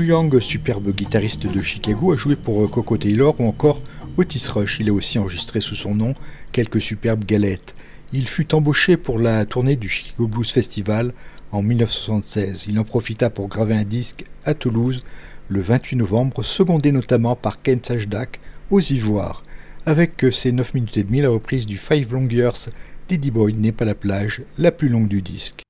Young, superbe guitariste de Chicago, a joué pour Coco Taylor ou encore Otis Rush. Il a aussi enregistré sous son nom quelques superbes galettes. Il fut embauché pour la tournée du Chicago Blues Festival en 1976. Il en profita pour graver un disque à Toulouse le 28 novembre, secondé notamment par Ken Sajdak aux Ivoires. Avec ses 9 minutes et demie, la reprise du Five Long Years d'Eddie Boyd n'est pas la plage, la plus longue du disque.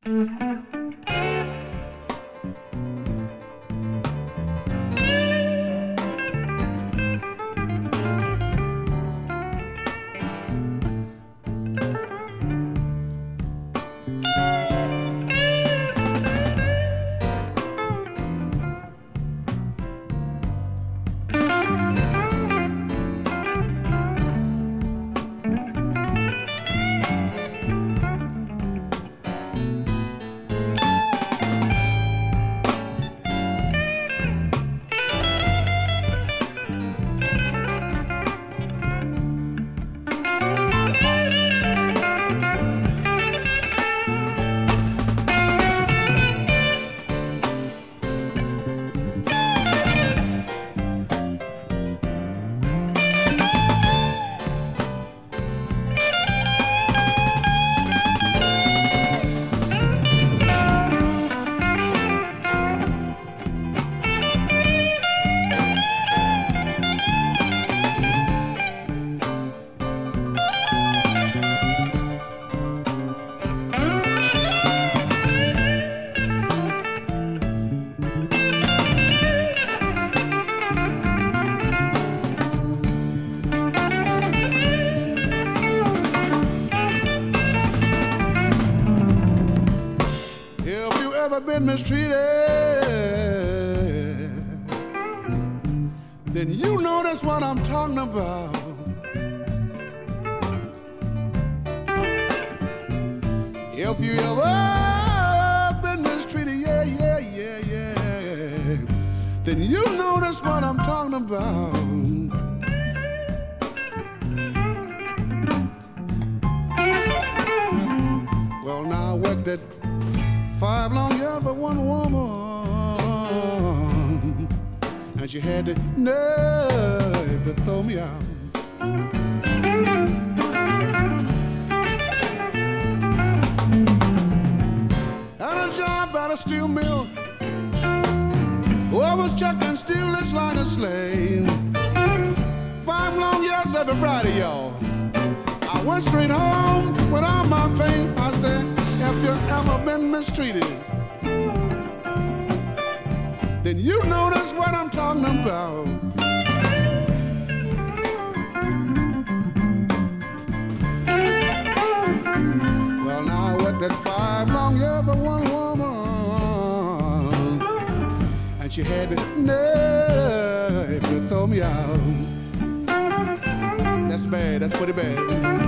Been mistreated, then you know that's what I'm talking about. If you ever been mistreated, yeah, then you know that's what I'm talking about. Well, now I worked at 5 long years for one woman, and she had the nerve to throw me out. Had a job at a steel mill, I was chucking steel, it's like a slave. 5 long years every Friday, y'all. I went straight home with all my pain. I said, if you ever been mistreated, then you know that's what I'm talking about. Well, now I worked at 5 long years for one woman, and she had the nerve to throw me out. That's bad, that's pretty bad.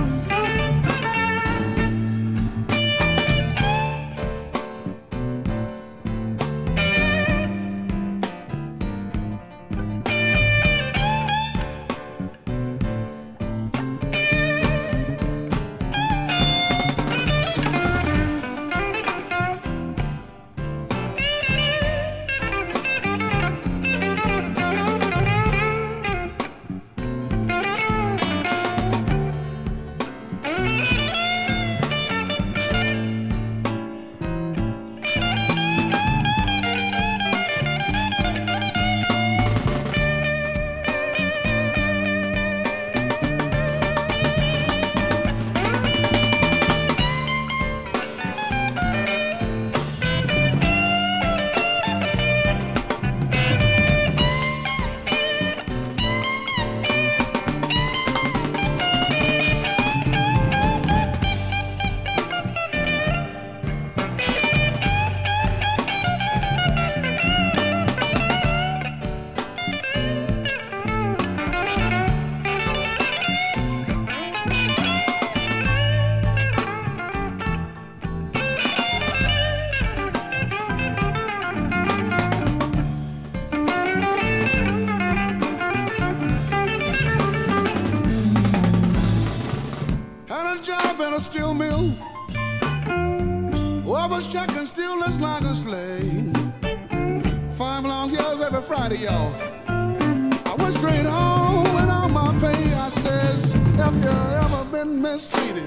in a steel mill. Oh, I was checking steel just like a slave. 5 long years every Friday, y'all. I went straight home with all my pay. I says, if you ever been mistreated,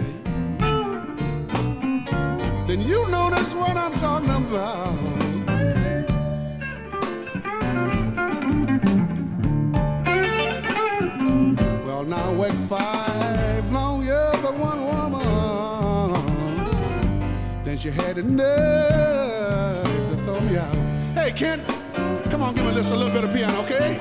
then you know that's what I'm talking about. Well, now I worked 5 long years for one woman. Then she had the nerve to throw me out. Hey, Kent, come on, give me just a little bit of piano, okay?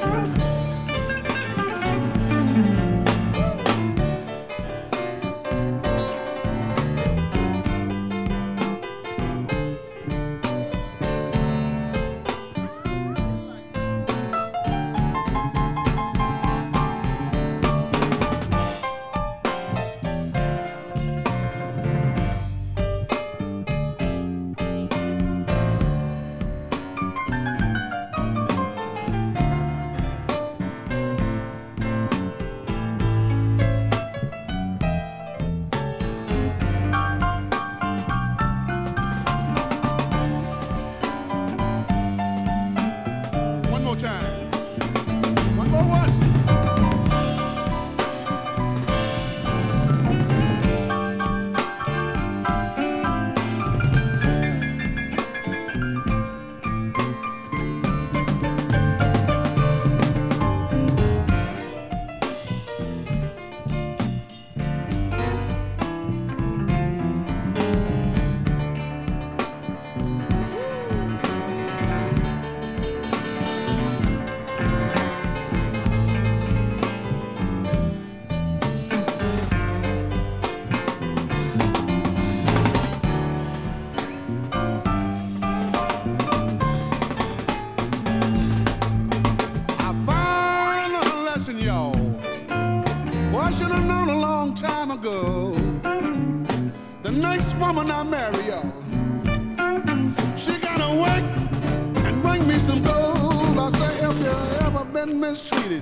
Woman I marry, y'all, she gotta work and bring me some gold. I say, if you ever been mistreated,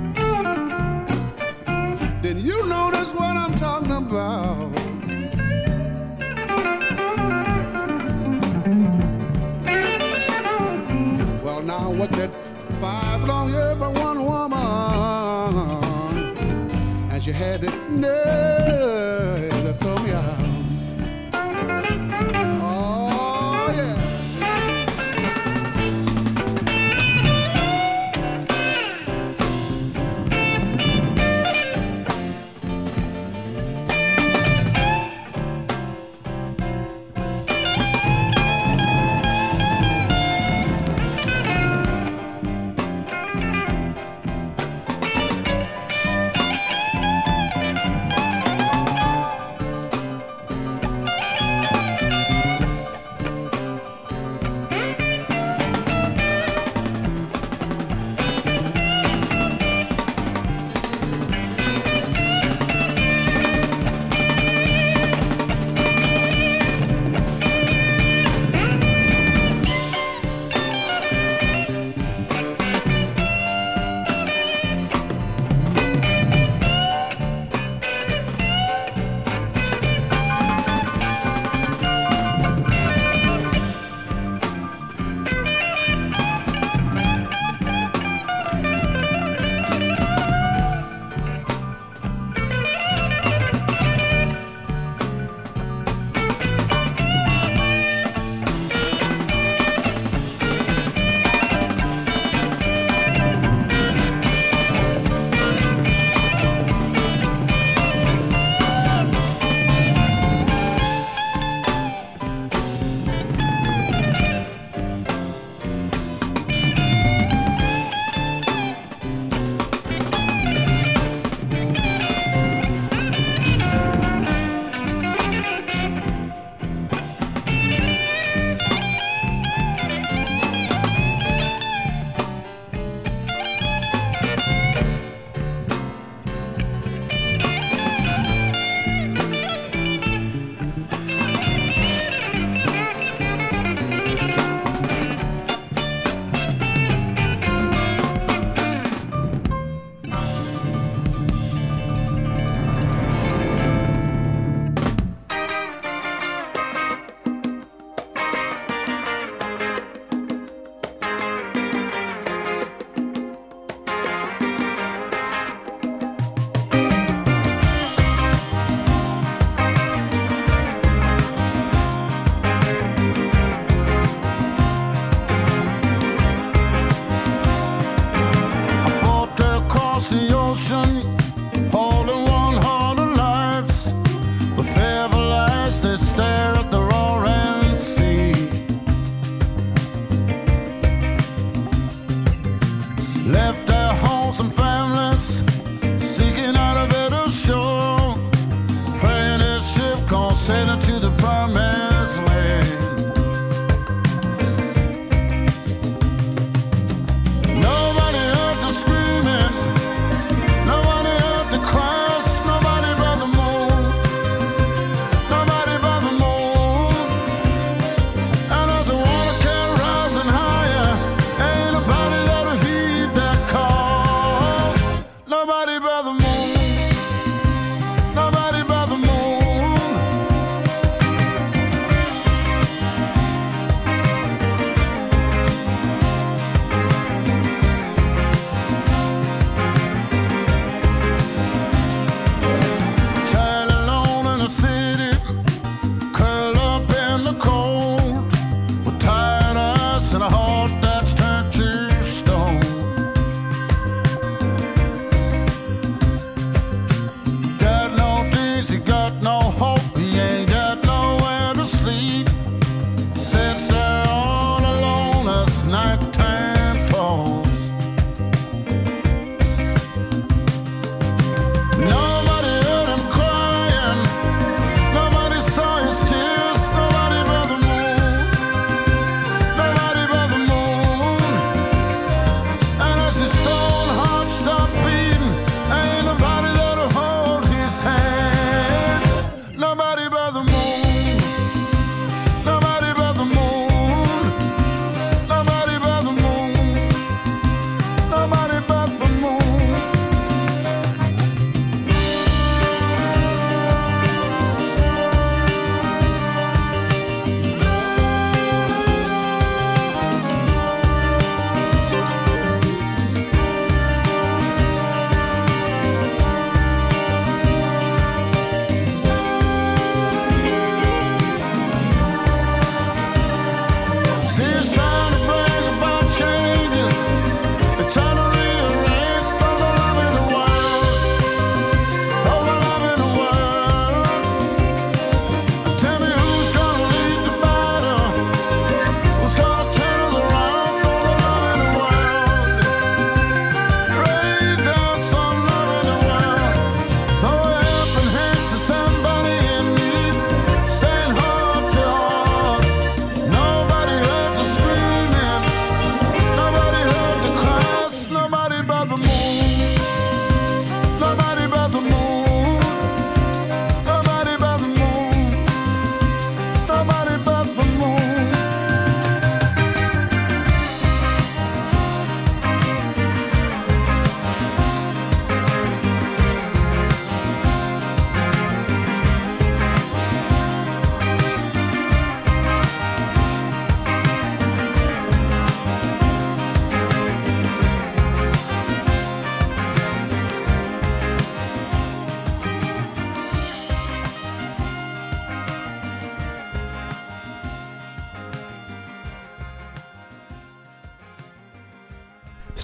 then you know that's what I'm talking about. Well, now what that 5 long years for one woman, and she had the nerve to throw me out.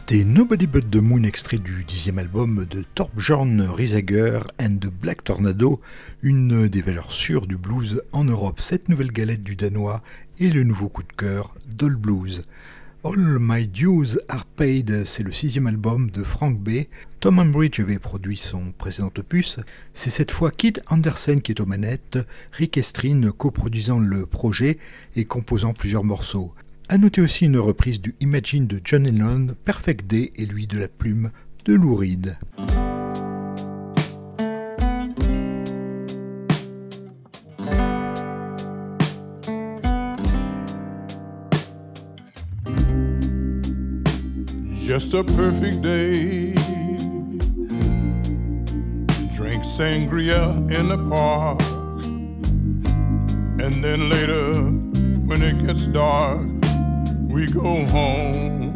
C'était Nobody But The Moon, extrait du 10e album de Thorbjørn Risager and the Black Tornado, une des valeurs sûres du blues en Europe. Cette nouvelle galette du Danois est le nouveau coup de cœur d'All Blues. All My Dues Are Paid, c'est le 6e album de Frank Bay. Tom Ambridge avait produit son précédent opus. C'est cette fois Kid Andersen qui est aux manettes, Rick Estrin coproduisant le projet et composant plusieurs morceaux. A noter aussi une reprise du Imagine de John Lennon, Perfect Day et lui de la plume de Lou Reed. Just a perfect day. Drink sangria in the park. And then later, when it gets dark, we go home.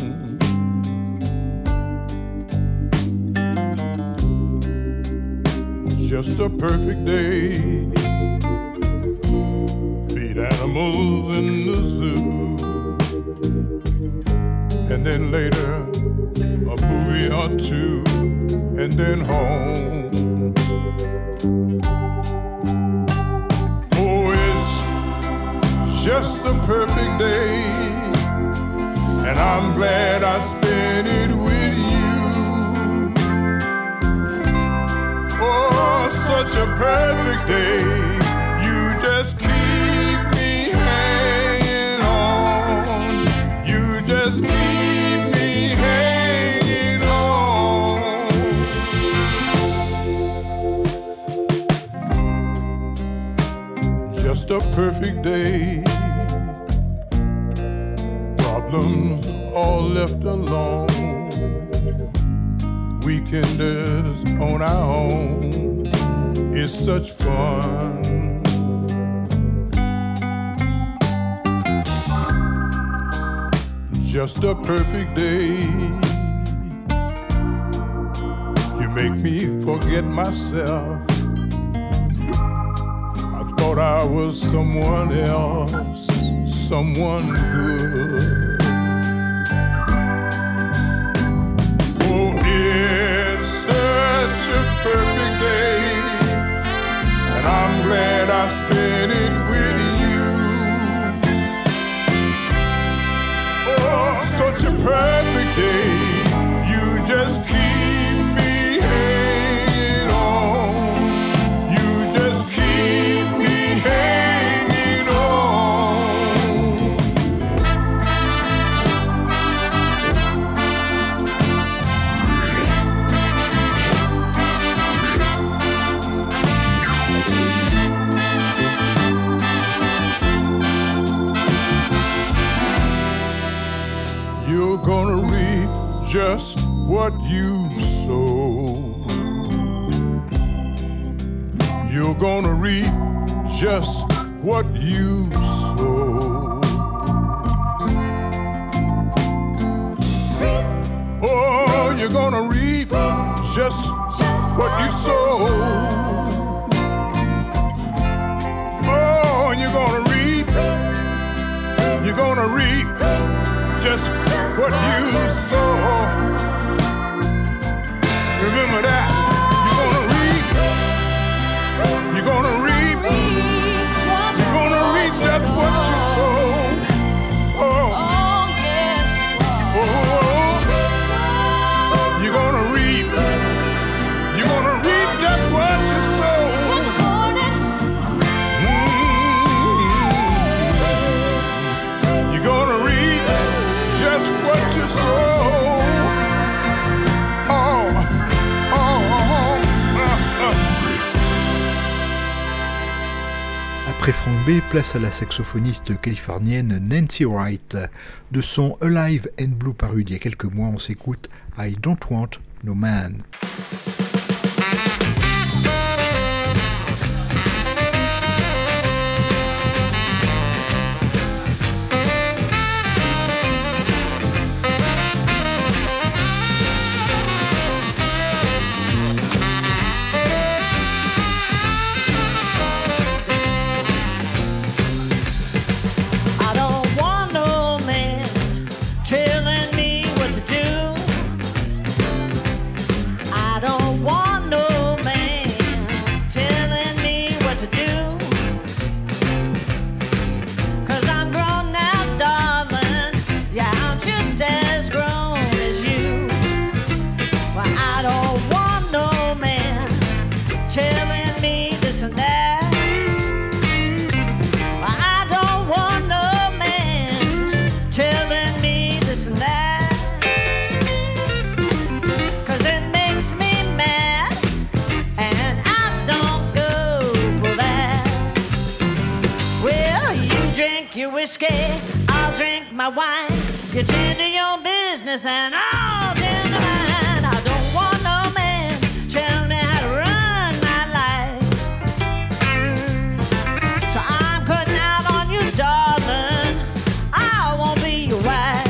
Just a perfect day. Feed animals in the zoo. And then later, a movie or two. And then home. Oh, it's just a perfect day. And I'm glad I spent it with you. Oh, such a perfect day. You just keep me hanging on. You just keep me hanging on. Just a perfect day. Problems all left alone. Weekenders on our own. It's such fun. Just a perfect day. You make me forget myself. I thought I was someone else, someone good. A perfect day, and I'm glad I spent it with you. Oh, such a perfect day. You just keep me hanging on. You just keep me hanging on. You're gonna reap just what you sow. You're gonna reap just what you sow. Oh, you're gonna reap just what you sow. Oh, you're gonna reap. You're gonna reap just what you sow. Remember that. You're gonna reap. You're gonna reap. You're gonna reap just what you sow. Oh, oh, you're gonna reap. You're gonna reap just what you sow. You're gonna reap just what you sow. Après Frank Bay, place à la saxophoniste californienne Nancy Wright. De son Alive and Blue paru il y a quelques mois, on s'écoute I Don't Want No Man. I don't want no man telling me what to do. whiskey, I'll drink my wine. You tend to your business and I'll tend to mine. I don't want no man tell me how to run my life. So I'm cutting out on you, darling. I won't be your wife.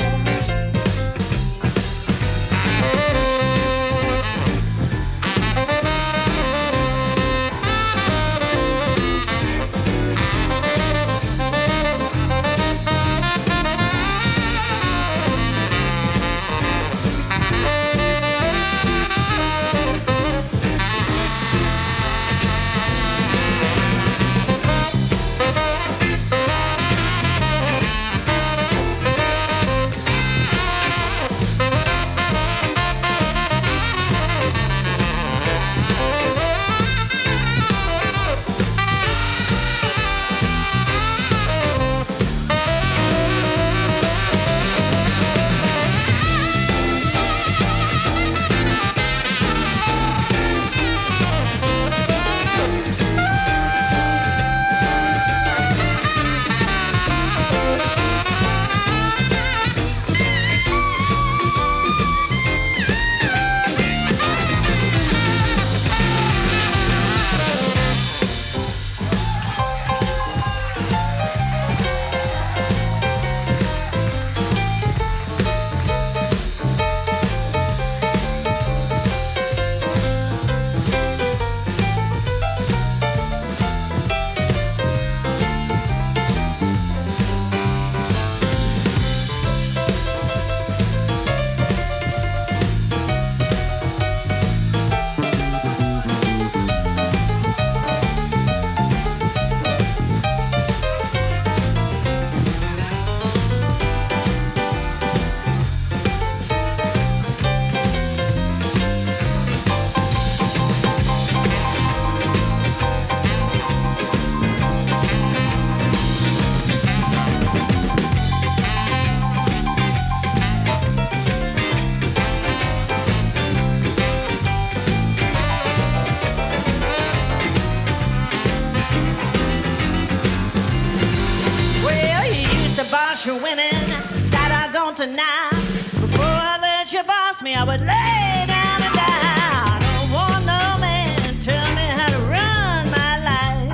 Your women that I don't deny. Before I let you boss me, I would lay down and die. I don't want no man tell me how to run my life.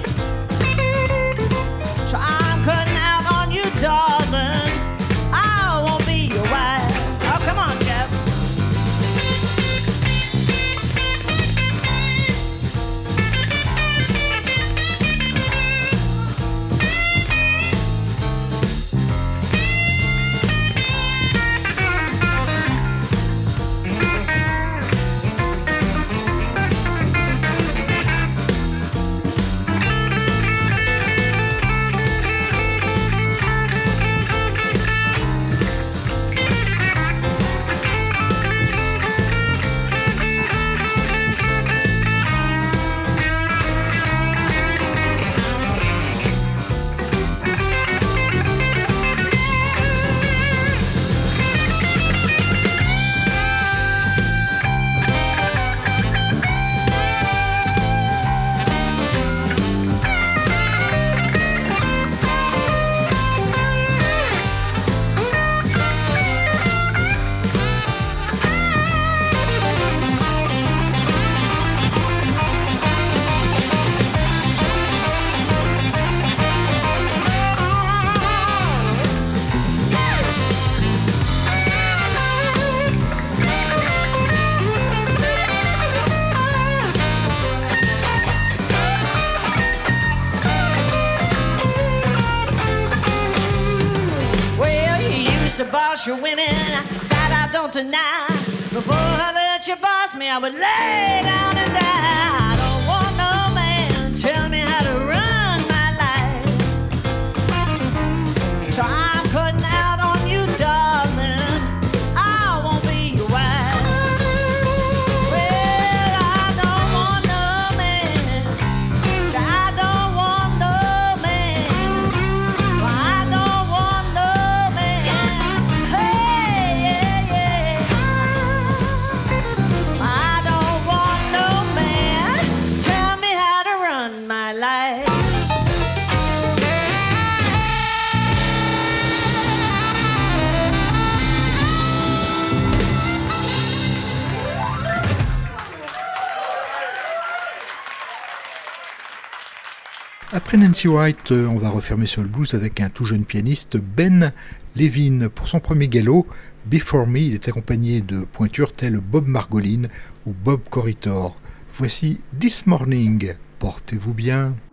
So I'm cutting out on you, darling. I won't be your wife. Oh, come on, Jeff. To boss your women that I don't deny. Before I let you boss me, I would lay down and die. I don't want no man tell me how to run my life. So I'm cutting out on you, darling. I won't be your wife. Well, I don't want no man. So I don't want no man. Well, I don't want no man. Hey, yeah, yeah. I don't want no man. Après Nancy Wright, on va refermer sur le blues avec un tout jeune pianiste, Ben Levin. Pour son premier galop, Before Me, il est accompagné de pointures telles Bob Margolin ou Bob Corritor. Voici This Morning, portez-vous bien.